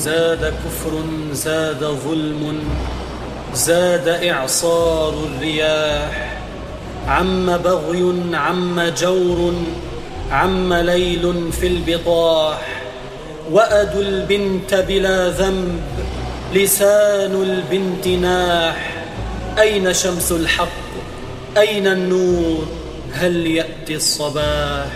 زاد كفر، زاد ظلم، زاد إعصار الرياح، عم بغي، عم جور، عم ليل في البطاح. وأد البنت بلا ذنب، لسان البنت ناح. أين شمس الحق؟ أين النور؟ هل يأتي الصباح؟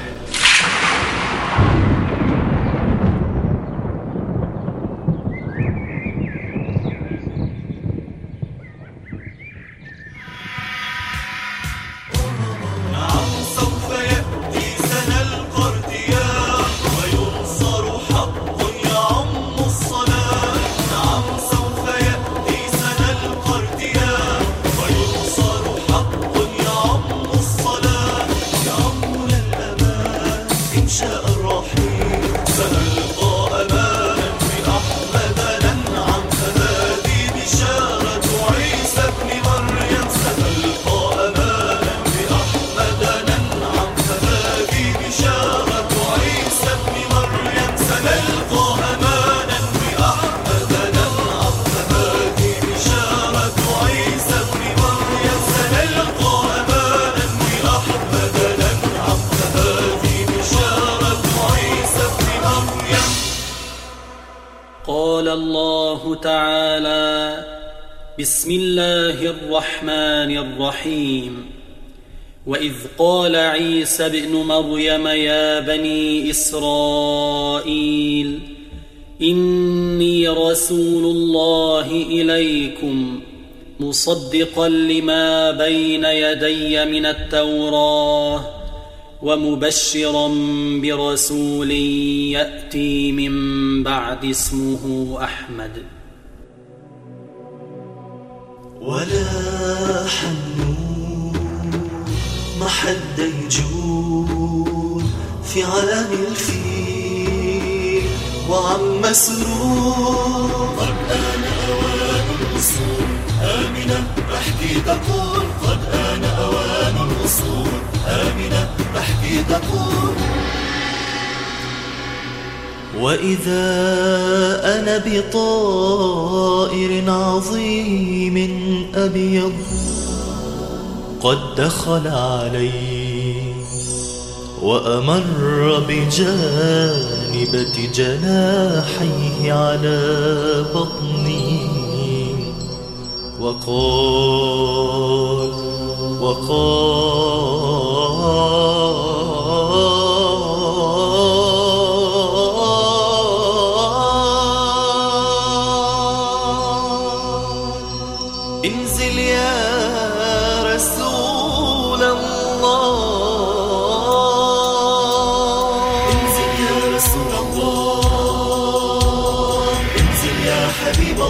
قال الله تعالى: بسم الله الرحمن الرحيم. وإذ قال عيسى ابن مريم يا بني إسرائيل إني رسول الله إليكم مصدقا لما بين يدي من التوراة ومبشرا برسول يأتي من بعد اسمه أحمد. ولا حنون محد يجون في عالم الفيل وعم مسرور. قد آن أوان الوصول آمنة بحكي تقول، قد آن أوان الوصول آمنة بحكي تقول. وإذا أنا بطائر عظيم أبيض قد دخل علي وأمر بجانبة جناحيه على بطني وقال انزل يا رسول الله، انزل يا رسول الله، انزل يا حبيب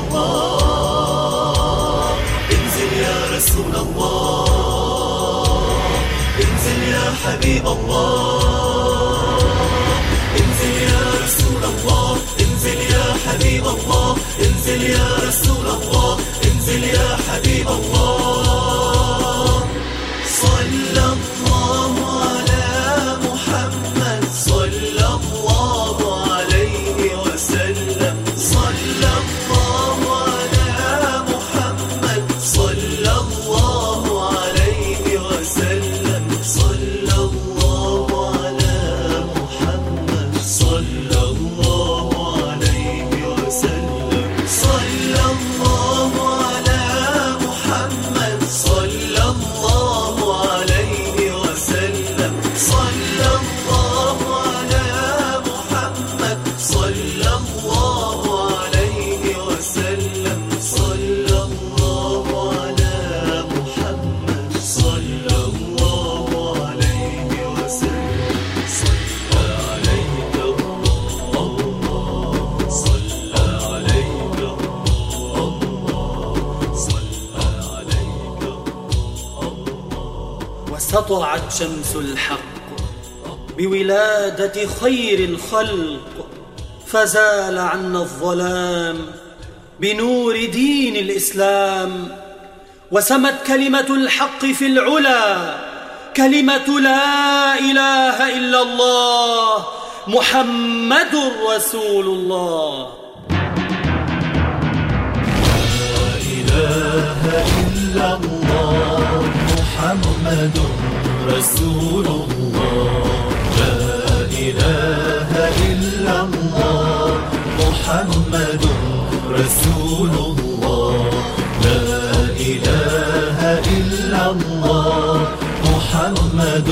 الله، انزل يا رسول الله، انزل يا حبيب الله، انزل يا رسول الله، انزل يا حبيب الله، انزل يا رسول الله، انزل يا حبيب الله. صلى الله على محمد، صلى الله عليه وسلم، صلى الله على محمد، صلى الله عليه وسلم، صلى الله على محمد، صلى الله عليه وسلم، صلى الله على محمد، صلى الله عليه وسلم، صلى الله على محمد، صلى الله عليه وسلم، صلى الله على محمد، صلى الله عليه وسلم. صلى عليك الله، صلى عليك الله، صلى عليك الله. وسطعت شمس الحق بولادة خير الخلق، فزال عنا الظلام بنور دين الإسلام. وسمت كلمة الحق في العلا، كلمة لا إله إلا الله محمد رسول الله. محمد رسول الله لا إله إلا الله محمد رسول الله لا إله إلا الله محمد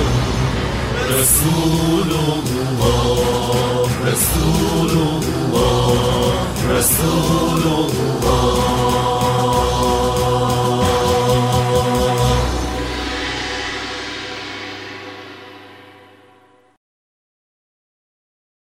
رسول الله رسول الله رسول